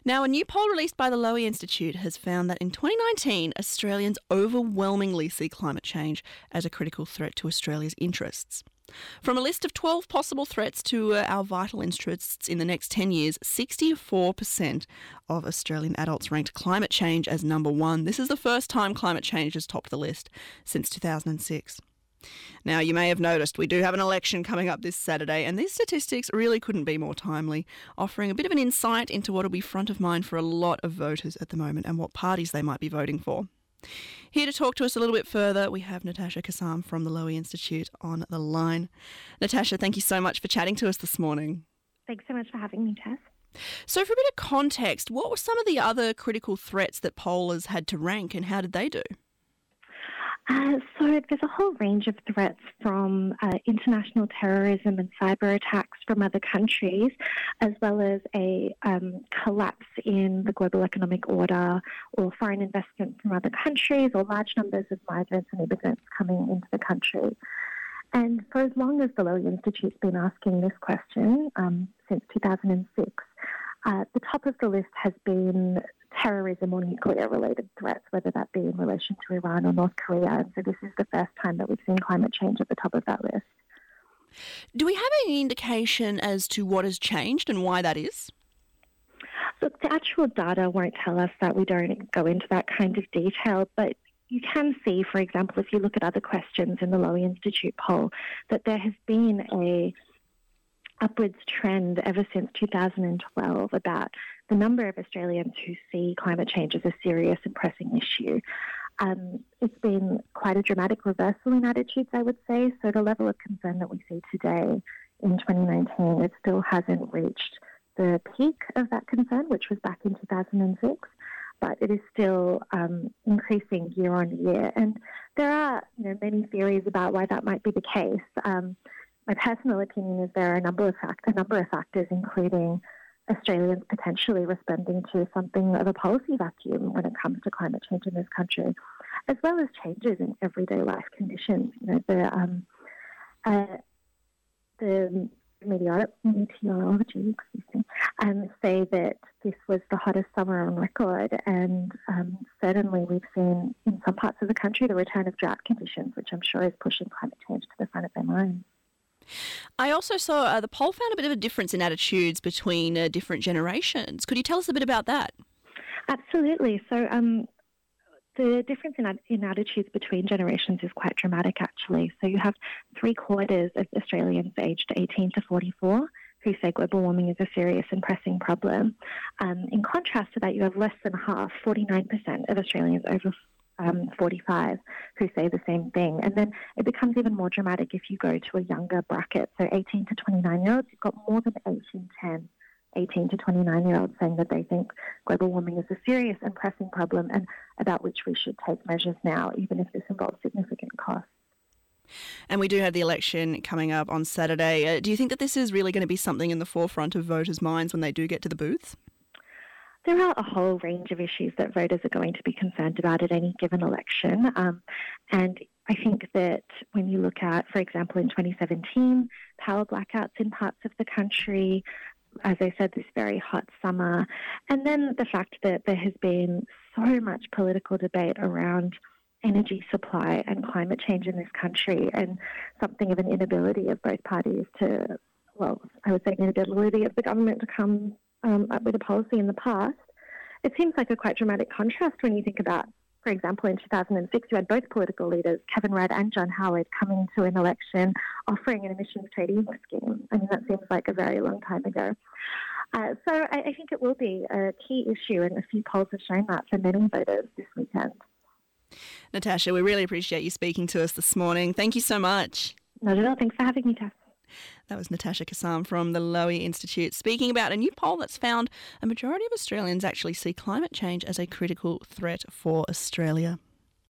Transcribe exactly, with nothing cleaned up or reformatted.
Now, a new poll released by the Lowy Institute has found that in twenty nineteen, Australians overwhelmingly see climate change as a critical threat to Australia's interests. From a list of twelve possible threats to uh, our vital interests in the next ten years, sixty-four percent of Australian adults ranked climate change as number one. This is the first time climate change has topped the list since two thousand six. Now, you may have noticed we do have an election coming up this Saturday, and these statistics really couldn't be more timely, offering a bit of an insight into what will be front of mind for a lot of voters at the moment and what parties they might be voting for. Here to talk to us a little bit further, we have Natasha Kassam from the Lowy Institute on the line. Natasha, thank you so much for chatting to us this morning. Thanks so much for having me, Tess. So for a bit of context, what were some of the other critical threats that pollers had to rank, and how did they do? Uh, so there's a whole range of threats, from uh, international terrorism and cyber attacks from other countries, as well as a um, collapse in the global economic order, or foreign investment from other countries, or large numbers of migrants and immigrants coming into the country. And for as long as the Lowy Institute's been asking this question, um, since two thousand six, uh, the top of the list has been terrorism or nuclear-related threats, whether that be in relation to Iran or North Korea. And so this is the first time that we've seen climate change at the top of that list. Do we have any indication as to what has changed and why that is? Look, the actual data won't tell us that. We don't go into that kind of detail, but you can see, for example, if you look at other questions in the Lowy Institute poll, that there has been a upwards trend ever since two thousand twelve about the number of Australians who see climate change as a serious and pressing issue. Um, it's been quite a dramatic reversal in attitudes, I would say. So the level of concern that we see today in twenty nineteen, it still hasn't reached the peak of that concern, which was back in two thousand six, but it is still um, increasing year on year. And there are, you know, many theories about why that might be the case. Um, my personal opinion is there are a number of fact- a number of factors, including Australians potentially responding to something of a policy vacuum when it comes to climate change in this country, as well as changes in everyday life conditions. You know, the um, uh, the meteor- meteorology, excuse me, um, say that this was the hottest summer on record, and um, certainly we've seen in some parts of the country the return of drought conditions, which I'm sure is pushing climate change to the front of their minds. I also saw uh, the poll found a bit of a difference in attitudes between uh, different generations. Could you tell us a bit about that? Absolutely. So um, the difference in, in attitudes between generations is quite dramatic, actually. So you have three quarters of Australians aged eighteen to forty-four who say global warming is a serious and pressing problem. Um, in contrast to that, you have less than half, forty-nine percent of Australians over Um, forty-five who say the same thing. And then it becomes even more dramatic if you go to a younger bracket. So eighteen to twenty-nine-year-olds, you've got more than eight in ten eighteen to twenty-nine-year-olds saying that they think global warming is a serious and pressing problem and about which we should take measures now, even if this involves significant costs. And we do have the election coming up on Saturday. Uh, do you think that this is really going to be something in the forefront of voters' minds when they do get to the booths? There are a whole range of issues that voters are going to be concerned about at any given election. Um, and I think that when you look at, for example, in twenty seventeen, power blackouts in parts of the country, as I said, this very hot summer, and then the fact that there has been so much political debate around energy supply and climate change in this country, and something of an inability of both parties to, well, I would say inability of the government to come Um, up with a policy in the past, it seems like a quite dramatic contrast when you think about, for example, in two thousand six, you had both political leaders, Kevin Rudd and John Howard, coming into an election offering an emissions trading scheme. I mean, that seems like a very long time ago. Uh, so I, I think it will be a key issue, and a few polls have shown that for many voters this weekend. Natasha, we really appreciate you speaking to us this morning. Thank you so much. Not at all. Thanks for having me, Tess. That was Natasha Kassam from the Lowy Institute speaking about a new poll that's found a majority of Australians actually see climate change as a critical threat for Australia.